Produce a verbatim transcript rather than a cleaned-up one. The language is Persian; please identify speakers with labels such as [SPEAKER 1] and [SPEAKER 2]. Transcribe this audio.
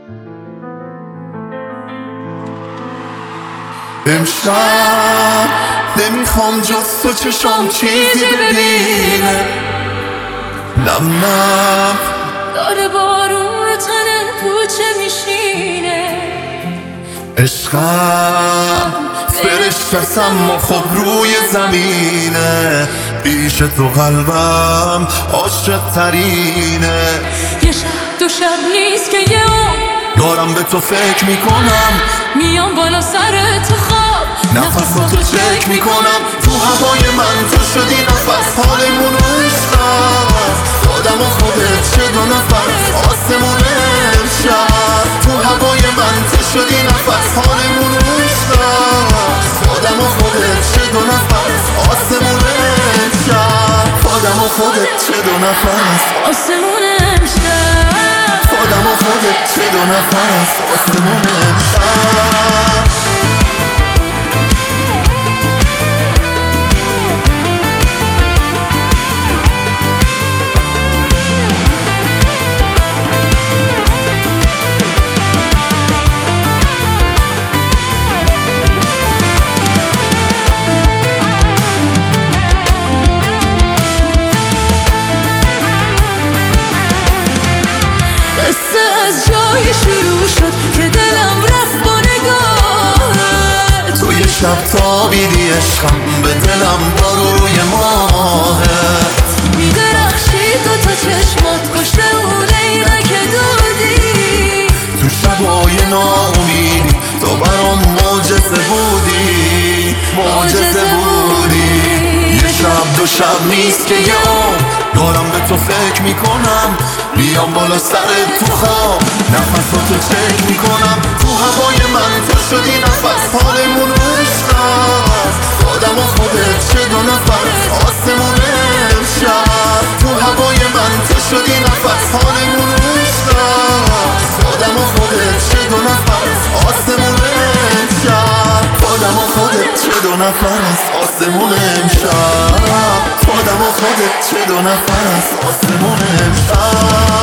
[SPEAKER 1] امشب نمیخوام جز تو چشام چیزی ببینه، نم نم
[SPEAKER 2] داره بارون رو تنه پوچه میشینه.
[SPEAKER 1] عشقم فرشتست اما خب روی زمینه، پیش تو قلبم عاشق ترینه.
[SPEAKER 2] یه شب دو شب نیست که یه عمر
[SPEAKER 1] دارم به تو فکر میکنم،
[SPEAKER 2] میام بالا سر تو خواب
[SPEAKER 1] نفساتو چک میکنم. تو هوای من تو شدی نفس، حالمون رو عشقم خودم و خودت چه دو نفس، آسمون امشب. تو هوای من تو شدی نفس، حالمون رو عشقم خودم و خودت چه دو نفس، آسمون امشب. خودم و خودت چه دو نفس،
[SPEAKER 2] آسمون امشب.
[SPEAKER 1] خودم و خودت چه دو نفس، آسمون امشب.
[SPEAKER 2] از جای شروع شد که دلم رفت با نگاهت.
[SPEAKER 1] تو یه شب تابیدی عشقم به دلم با روی ماهت.
[SPEAKER 2] میدرخشی دو تا چشمات پشت اون عینک دودی.
[SPEAKER 1] تو شبای ناامیدی تو برام معجزه بودی، معجزه بودی. یه شب دو شب نیست که یه عمر دارم به تو فکر میکنم، بیام بالا سر تو خواب نفساتو چک میکنم. تو هوای من تو شدی نفس، حالمون رو عشقم خودم و خودت چه دو نفس، آسمون امشب. تو هوای من تو شدی نفس، حالمون رو عشقم خودم و خودت چه دو نفس، آسمون امشب. خودم و خودت چه دو نفس، آسمون امشب. خودم و خودت چه دو نفس، آسمون امشب.